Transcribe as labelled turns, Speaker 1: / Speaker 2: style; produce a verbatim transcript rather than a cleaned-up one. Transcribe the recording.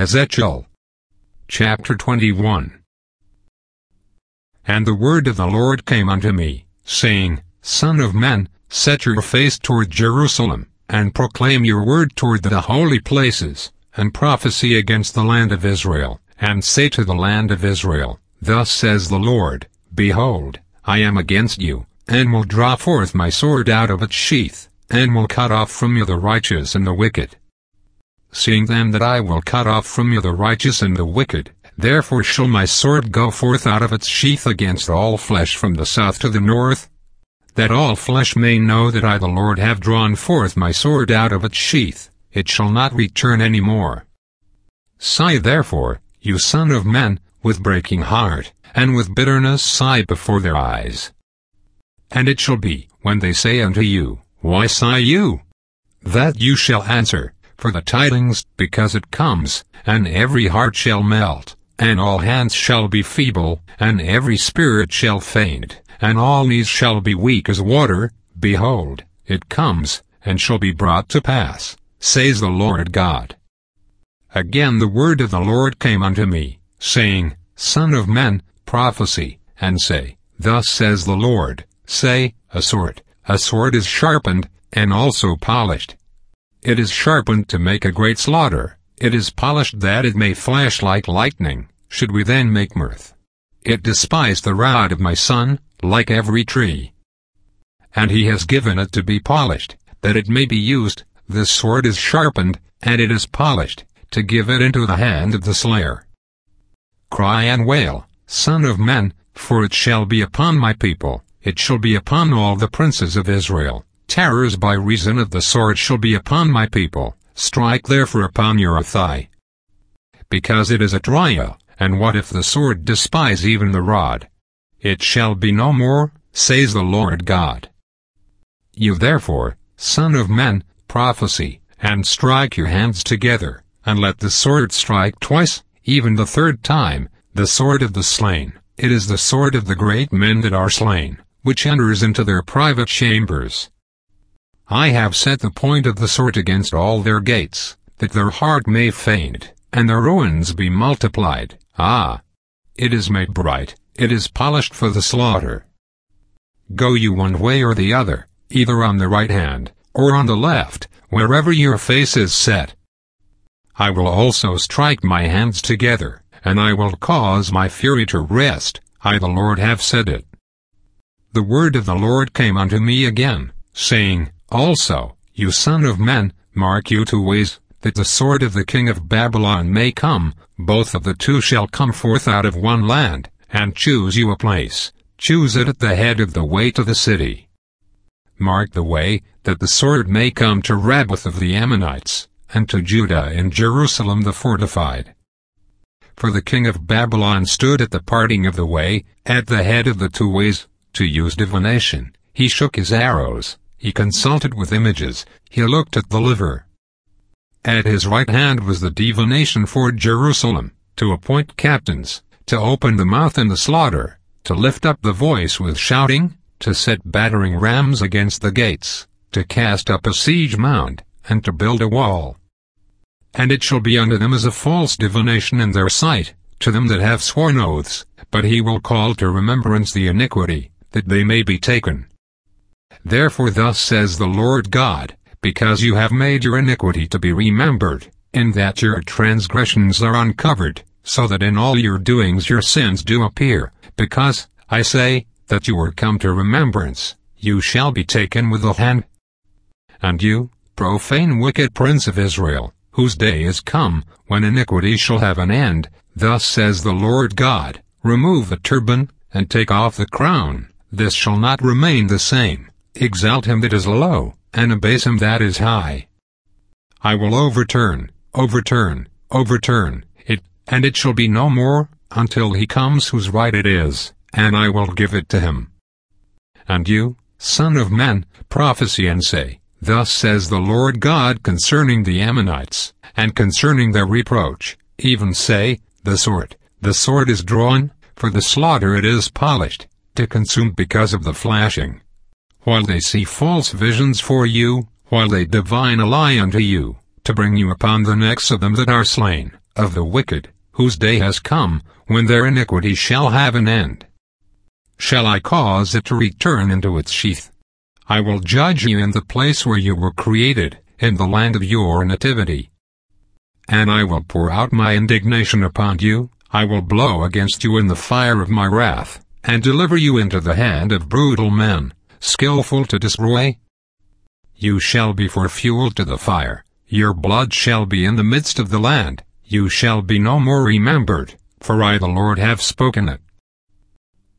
Speaker 1: Ezekiel chapter twenty-one. And the word of the Lord came unto me, saying, Son of man, set your face toward Jerusalem, and proclaim your word toward the holy places, and prophesy against the land of Israel, and say to the land of Israel, Thus says the Lord, Behold, I am against you, and will draw forth my sword out of its sheath, and will cut off from you the righteous and the wicked. Seeing then that I will cut off from you the righteous and the wicked, therefore shall my sword go forth out of its sheath against all flesh from the south to the north, that all flesh may know that I the Lord have drawn forth my sword out of its sheath, it shall not return any more. Sigh therefore, you son of man, with breaking heart, and with bitterness sigh before their eyes. And it shall be, when they say unto you, Why sigh you? That you shall answer, For the tidings, because it comes, and every heart shall melt, and all hands shall be feeble, and every spirit shall faint, and all knees shall be weak as water. Behold, it comes, and shall be brought to pass, says the Lord God. Again the word of the Lord came unto me, saying, Son of man, prophesy, and say, Thus says the Lord, say, A sword, a sword is sharpened, and also polished. It is sharpened to make a great slaughter, it is polished that it may flash like lightning. Should we then make mirth? It despised the rod of my son, like every tree. And he has given it to be polished, that it may be used. The sword is sharpened, and it is polished, to give it into the hand of the slayer. Cry and wail, Son of man, for it shall be upon my people, it shall be upon all the princes of Israel. Terrors by reason of the sword shall be upon my people. Strike therefore upon your thigh. Because it is a trial, and what if the sword despise even the rod? It shall be no more, says the Lord God. You therefore, son of man, prophesy, and strike your hands together, and let the sword strike twice, even the third time, the sword of the slain. It is the sword of the great men that are slain, which enters into their private chambers. I have set the point of the sword against all their gates, that their heart may faint, and their ruins be multiplied. Ah! It is made bright, it is polished for the slaughter. Go you one way or the other, either on the right hand, or on the left, wherever your face is set. I will also strike my hands together, and I will cause my fury to rest, I the Lord have said it. The word of the Lord came unto me again, saying, Also, you son of man, mark you two ways, that the sword of the king of Babylon may come, both of the two shall come forth out of one land, and choose you a place, choose it at the head of the way to the city. Mark the way, that the sword may come to Rabbath of the Ammonites, and to Judah and Jerusalem the fortified. For the king of Babylon stood at the parting of the way, at the head of the two ways, to use divination. He shook his arrows, he consulted with images, he looked at the liver. At his right hand was the divination for Jerusalem, to appoint captains, to open the mouth in the slaughter, to lift up the voice with shouting, to set battering rams against the gates, to cast up a siege mound, and to build a wall. And it shall be unto them as a false divination in their sight, to them that have sworn oaths, but he will call to remembrance the iniquity, that they may be taken. Therefore thus says the Lord God, because you have made your iniquity to be remembered, in that your transgressions are uncovered, so that in all your doings your sins do appear, because, I say, that you are come to remembrance, you shall be taken with the hand. And you, profane wicked prince of Israel, whose day is come, when iniquity shall have an end, thus says the Lord God, remove the turban, and take off the crown, this shall not remain the same. Exalt him that is low, and abase him that is high. I will overturn, overturn, overturn it, and it shall be no more, until he comes whose right it is, and I will give it to him. And you, son of man, prophesy and say, Thus says the Lord God concerning the Ammonites, and concerning their reproach, even say, The sword, the sword is drawn, for the slaughter it is polished, to consume because of the flashing. While they see false visions for you, while they divine a lie unto you, to bring you upon the necks of them that are slain, of the wicked, whose day has come, when their iniquity shall have an end. Shall I cause it to return into its sheath? I will judge you in the place where you were created, in the land of your nativity. And I will pour out my indignation upon you, I will blow against you in the fire of my wrath, and deliver you into the hand of brutal men, skillful to destroy. You shall be for fuel to the fire, your blood shall be in the midst of the land, you shall be no more remembered, for I the Lord have spoken it.